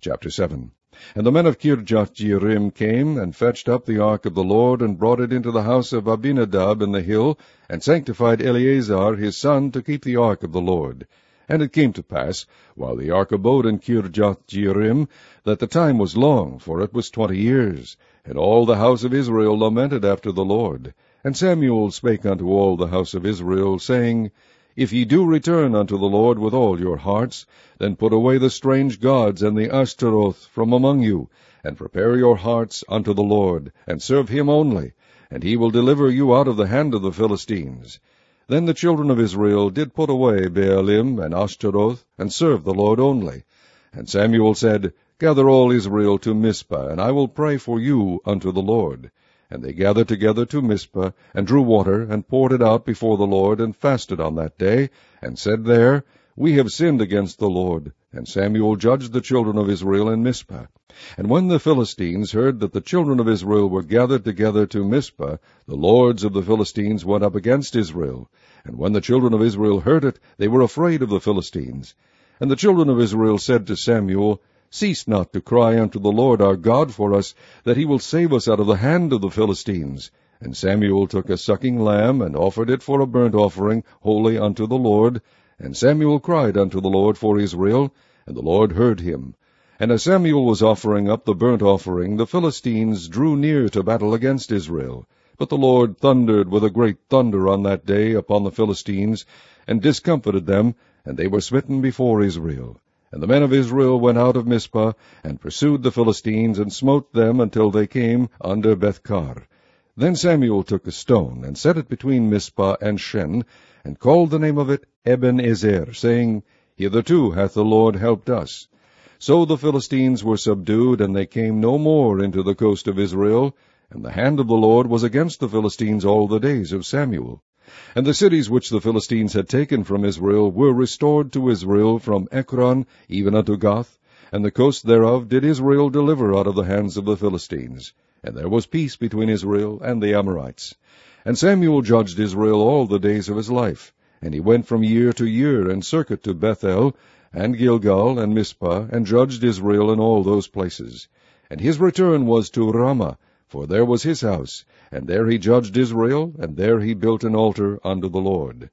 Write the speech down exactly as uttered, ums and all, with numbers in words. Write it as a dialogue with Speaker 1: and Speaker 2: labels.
Speaker 1: Chapter seven. And the men of Kirjath-jearim came, and fetched up the ark of the Lord, and brought it into the house of Abinadab in the hill, and sanctified Eleazar his son to keep the ark of the Lord. And it came to pass, while the ark abode in Kirjath-jearim, that the time was long, for it was twenty years. And all the house of Israel lamented after the Lord. And Samuel spake unto all the house of Israel, saying, If ye do return unto the Lord with all your hearts, then put away the strange gods and the Ashtaroth from among you, and prepare your hearts unto the Lord, and serve him only, and he will deliver you out of the hand of the Philistines. Then the children of Israel did put away Baalim and Ashtaroth, and serve the Lord only. And Samuel said, Gather all Israel to Mizpah, and I will pray for you unto the Lord. And they gathered together to Mizpah, and drew water, and poured it out before the Lord, and fasted on that day, and said there, We have sinned against the Lord. And Samuel judged the children of Israel in Mizpah. And when the Philistines heard that the children of Israel were gathered together to Mizpah, the lords of the Philistines went up against Israel. And when the children of Israel heard it, they were afraid of the Philistines. And the children of Israel said to Samuel, Cease not to cry unto the Lord our God for us, that he will save us out of the hand of the Philistines. And Samuel took a sucking lamb, and offered it for a burnt offering, holy unto the Lord. And Samuel cried unto the Lord for Israel, and the Lord heard him. And as Samuel was offering up the burnt offering, the Philistines drew near to battle against Israel. But the Lord thundered with a great thunder on that day upon the Philistines, and discomfited them, and they were smitten before Israel. And the men of Israel went out of Mizpah, and pursued the Philistines, and smote them until they came under Bethkar. Then Samuel took a stone, and set it between Mizpah and Shen, and called the name of it Ebenezer, saying, Hitherto hath the Lord helped us. So the Philistines were subdued, and they came no more into the coast of Israel, and the hand of the Lord was against the Philistines all the days of Samuel. And the cities which the Philistines had taken from Israel were restored to Israel from Ekron even unto Gath, and the coast thereof did Israel deliver out of the hands of the Philistines. And there was peace between Israel and the Amorites. And Samuel judged Israel all the days of his life, and he went from year to year, and circuit to Bethel, and Gilgal, and Mizpah, and judged Israel in all those places. And his return was to Ramah, for there was his house, and there he judged Israel, and there he built an altar unto the Lord.